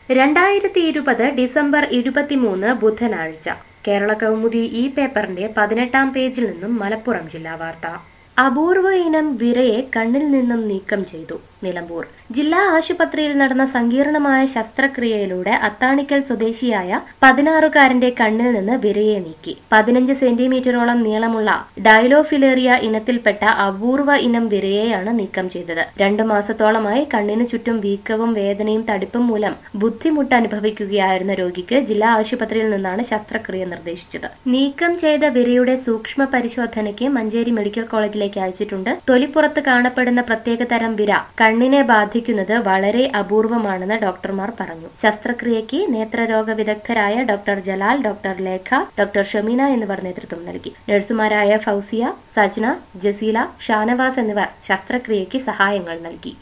2020 December 23 ബുധനാഴ്ച കേരള കൗമുദി ഈ പേപ്പറിന്റെ 18-ാം പേജിൽ നിന്നും മലപ്പുറം ജില്ലാ വാർത്ത. അപൂർവ ഇനം വിരയെ കണ്ണിൽ നിന്നും നീക്കം ചെയ്തു. നിലമ്പൂർ ജില്ലാ ആശുപത്രിയിൽ നടന്ന സങ്കീർണമായ ശസ്ത്രക്രിയയിലൂടെ അത്താണിക്കൽ സ്വദേശിയായ 16-കാരന്റെ കണ്ണിൽ നിന്ന് വിരയെ നീക്കി. 15 സെന്റിമീറ്ററോളം നീളമുള്ള ഡയലോഫിലേറിയ ഇനത്തിൽപ്പെട്ട അപൂർവ ഇനം വിരയെയാണ് നീക്കം ചെയ്തത്. 2 മാസത്തോളമായി കണ്ണിനു ചുറ്റും വീക്കവും വേദനയും തടിപ്പും മൂലം ബുദ്ധിമുട്ട് അനുഭവിക്കുകയായിരുന്ന രോഗിക്ക് ജില്ലാ ആശുപത്രിയിൽ നിന്നാണ് ശസ്ത്രക്രിയ നിർദ്ദേശിച്ചത്. നീക്കം ചെയ്ത വിരയുടെ സൂക്ഷ്മ പരിശോധനയ്ക്ക് മഞ്ചേരി മെഡിക്കൽ കോളേജിലേക്ക് അയച്ചിട്ടുണ്ട്. തൊലിപ്പുറത്ത് കാണപ്പെടുന്ന പ്രത്യേകതരം വിര കണ്ണിനെ ബാധിക്കുന്നത് വളരെ അപൂർവമാണെന്ന് ഡോക്ടർമാർ പറഞ്ഞു. ശസ്ത്രക്രിയയ്ക്ക് നേത്രരോഗ വിദഗ്ധരായ doctor Jalal, doctor Lekha, doctor Shameena എന്നിവർ നേതൃത്വം നൽകി. നഴ്സുമാരായ ഫൗസിയ, സജ്ന, ജസീല, ഷാനവാസ് എന്നിവർ ശസ്ത്രക്രിയയ്ക്ക് സഹായങ്ങൾ നൽകി.